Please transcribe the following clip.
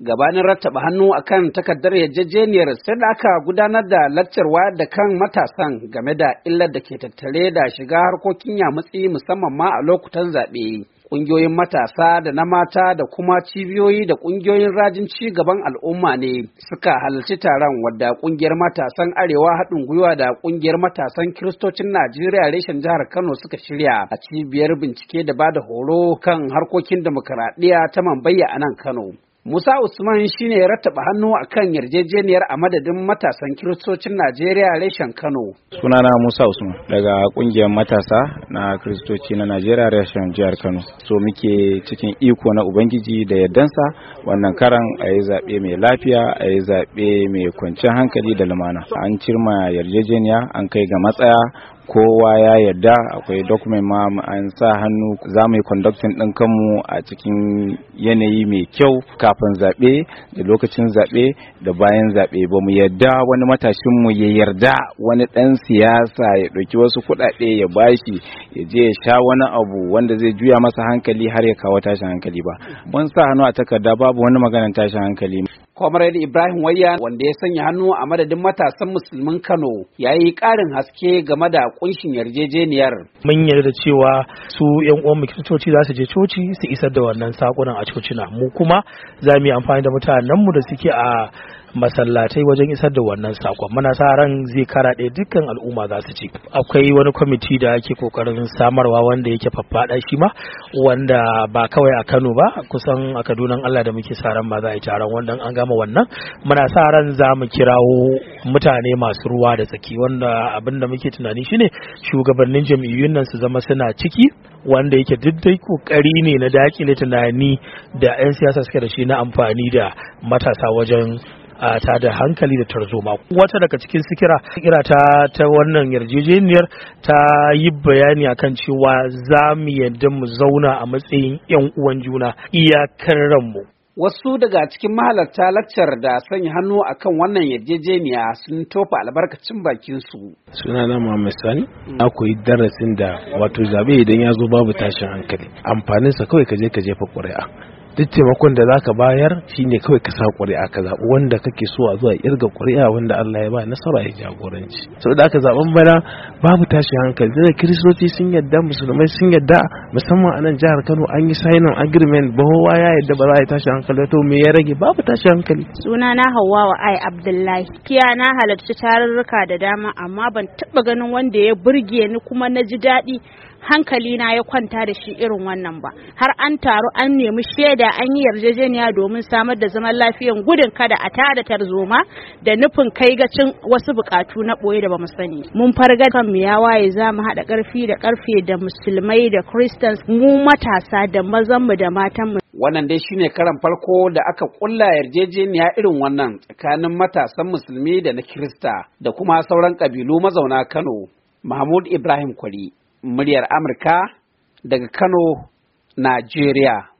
Gabanin rattaba hannu akan takardar yarjejeniyar sai da aka gudanar da laccar wayar da kan matasan game da illar da ke tattare da shiga harkokin yamutsi musamman ma a lokutan zaɓe. Ƙungiyoyin matasa da na mata da kuma cibiyoyi da ƙungiyoyin rajin ci gaban al'umma ne suka halarci taron, wadda ƙungiyar matasan Arewa haɗin gwiwa da ƙungiyar matasan Kiristocin Najeriya reshen jihar Kano suka shirya a cibiyar bincike da bada horo kan harkokin demokaradiyya ta Mambayya a nan Kano. Musa Usman shine ya rattaba hannu akan yarjejeniyar a madadin matasan Kiristocin Najeriya reshen Kano. Sunana Musa Usman daga kungiyar matasa na Kiristoci na Najeriya reshen jihar Kano. So muke cikin iko na Ubangiji da yardansa wannan karan a yi zaɓe mai lafiya, a yi zaɓe mai kwanciyar hankali da lumana. An cirma yarjejeniya, an kai ga matsaya, kowa ya yarda, akwai document ma an sa hannu, za mu yi conducting ɗin kanmu a cikin yanayi mai kyau kafin zaɓe da lokacin zaɓe da bayan zaɓe. Ba mu yarda wani matashinmu ya yarda wani ɗan siyasa ya ɗauki wasu kuɗaɗe ya bashi ya je ya sha wani abu wanda zai juya masa hankali har ya kawo tashin hankali ba. Mun sa hannu a takarda, babu wani maganar tashin hankali. Comrade Ibrahim Wayya, wanda ya sanya hannu a madadin matasan musulmin Kano, ya yi ƙarin haske game da kunshin yarjejeniyar. Mun yarda cewa su ‘yan uwan kiristoci za su je coci su isar da wannan saƙunan a cocina, mu kuma za mu yi amfani da mutanenmu da suke a masallatai wajen isar da wannan sakon. Muna sa ran zai karaɗe dukkan al'umma za su ci. Akwai wani kwamiti da ake kokarin samarwa wanda yake faffaɗa shi ma, wanda ba kawai a Kano ba, kusan a Kaduna Allah da muke sa ran ma za a yi taron wannan. An gama wannan, muna sa ran za mu kirawo mutane masu ruwa da tsaki, wanda abin da muke tunani shine shugabannin jam'iyyun nan su zama suna ciki, wanda yake dai kokari ne na dakile tunani da 'yan siyasa suke da shi na amfani da matasa wajen ta da hankali da tarzoma. Wata daga cikin kira ta wannan yarjejeniyar ta yi bayani akan cewa za mu yadda mu zauna a matsayin 'yan uwan juna iyakar ranmu. Wasu daga cikin mahalarta lakcar da sanya hannu akan wannan yarjejeniya sun tofa albarkacin bakinsu. Sunana Muhammad Sani, na koyi darasin da wato zabe idan ya zo babu tashin hankali. Amfaninsa kawai ka jefa ƙuri'a. Duk taimakon da zaka bayar shine kawai ka sa ƙuri'a, ka zaɓi wanda kake so a zuwa irga ƙuri'a wanda Allah ya ba nasara ya jagoranci. Saboda aka zaɓen bana babu tashin hankali. Da Kiristoci sun yadda, musulmai sun yadda, musamman a nan jihar Kano an yi signing agreement, bahowa ya yadda ba za a yi tashin hankali, to me ya rage? Babu tashin hankali. Sunana Hawwa Ai Abdullahi. Kiya na halarci tarurruka da dama, amma ban taɓa ganin wanda ya burge ni kuma na ji daɗi hankali na ya kwanta da shi irin wannan ba. Har an taru an nemi shaida, an yi yarjejeniya domin samar da zaman lafiyan gudun kada a tada tarzoma da nufin kai gacin wasu bukatu na boye da bamu sani. Mun farga kan mu ya waye, za mu haɗa ƙarfi da ƙarfe da musulmai da Christians, mu matasa da mazan mu da matan mu. Wannan dai shine karan farko da aka kulla yarjejeniya irin wannan tsakanin matasan musulmi da na Kirista da kuma sauran kabilu mazauna Kano. Mahmud Ibrahim Kwari, muryar Amurka daga Kano, Najeriya.